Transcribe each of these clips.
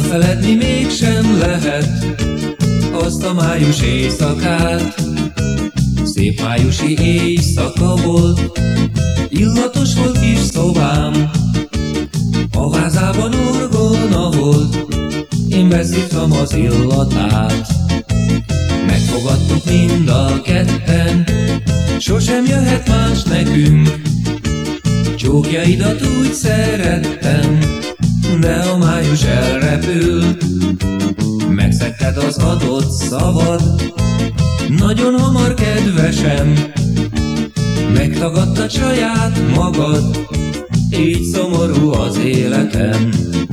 Elfeledni mégsem lehet azt a május éjszakát. Szép májusi éjszaka volt, illatos volt kis szobám. A házában orgona volt, én beszívtam az illatát. Megfogadtuk mind a ketten, sosem jöhet más nekünk. Csókjaidat úgy szerettem, de a május elrepült. Megszegted az adott szavad, nagyon hamar kedvesem. Megtagadtad saját magad, így szomorú az életem.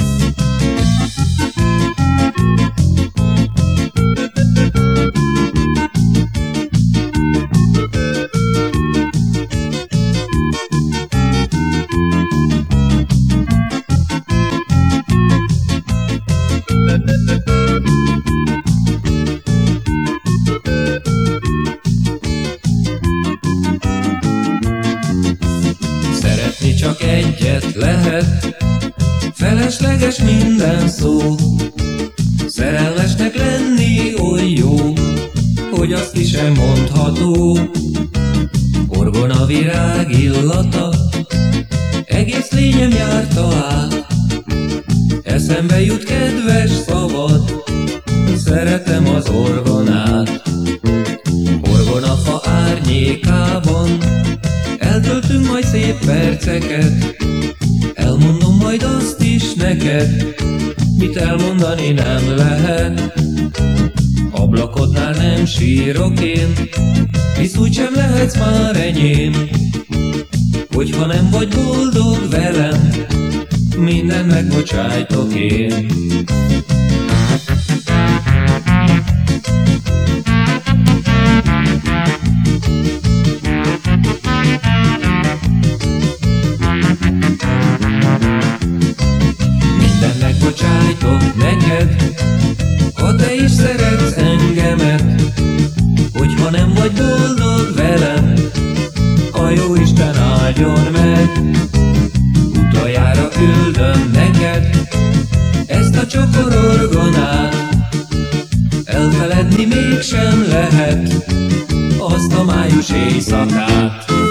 Szeretni csak egyet lehet, felesleges minden szó. Szerelmesnek lenni oly jó, hogy azt is sem mondható. Orgonavirág illata egész lényem járta át. Eszembe jut kedves szavad, szeretem az orgonát. Orgonafa árnyékában eltöltünk majd szép perceket. Elmondom majd azt is neked, mit elmondani nem lehet. Ablakodnál nem sírok én, hisz úgysem lehetsz már enyém. Hogyha nem vagy boldog velem, mindent megbocsájtok én. Mindent megbocsájtok neked, ha te is szeretsz engemet. Hogyha nem vagy boldog velem, a jóisten áldjon meg. Utoljára küldöm neked ezt a csokor orgonát. Elfeledni mégsem lehet azt a május éjszakát.